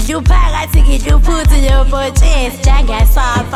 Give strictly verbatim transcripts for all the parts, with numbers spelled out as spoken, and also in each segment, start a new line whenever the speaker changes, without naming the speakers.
Ngisho phakathi ngisho futhi yobotshesi njengesapha.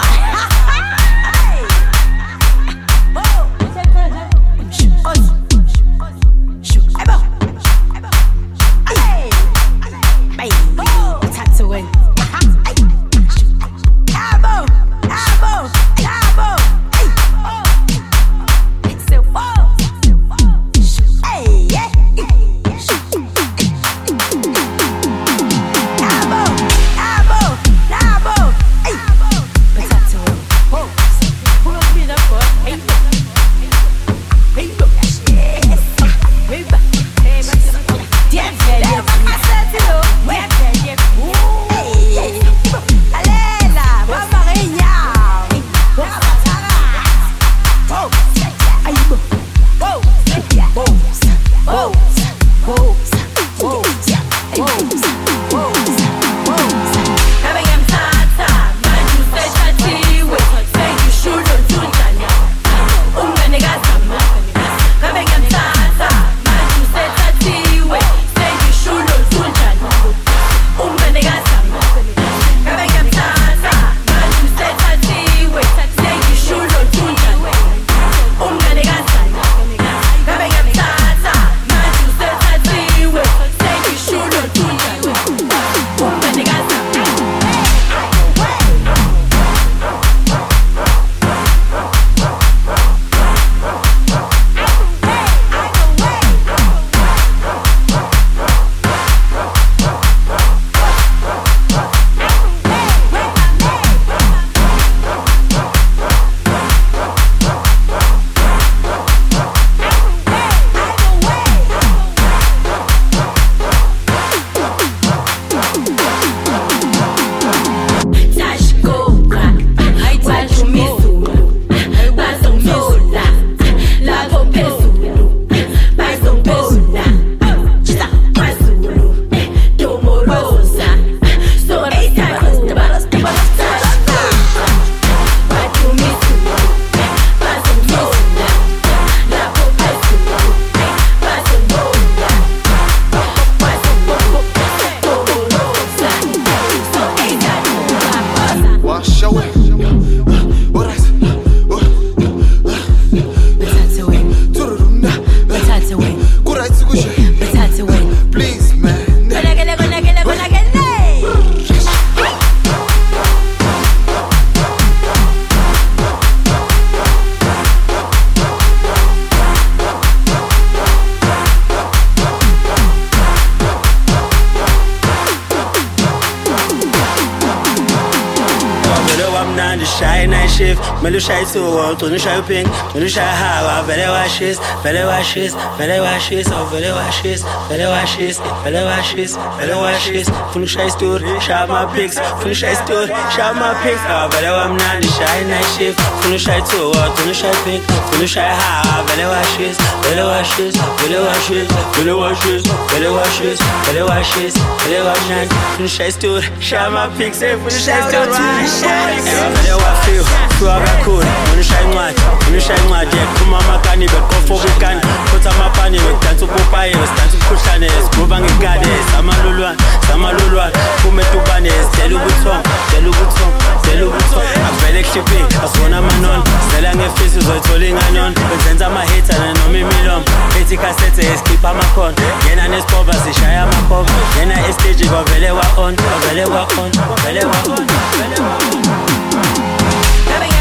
Melu shy to want to shy pink, to shy how very washes, very washes, very washes, or very washes, very washes, very washes, very washes, full shy store, shy my pics, full shy store, shy my pics, oh very I'm not the shy night shift, full shy to want to shy pink, to shy how very washes, very washes, very washes, very washes, very washes, very washes, very washes, full shy store, shy my pics, full shy store, very washes, cool. When you shine much, when you shine much, yeah, come on, my canny, but go for weekend. Put on my panny, we stand to Popeye, we stand to Kushanes, go bang a goddess, Samaluluan, Samaluluan, who met to Banes, Telubuton, Telubuton, Telubuton. I'm very shipping, as one of my non, selling a face is rolling on, but then I'm a hater and no me million. Eighty cassette is keep on my con, then I just pop as a shy on my pop, then I stage go very well on, very well on, very well on, very well on.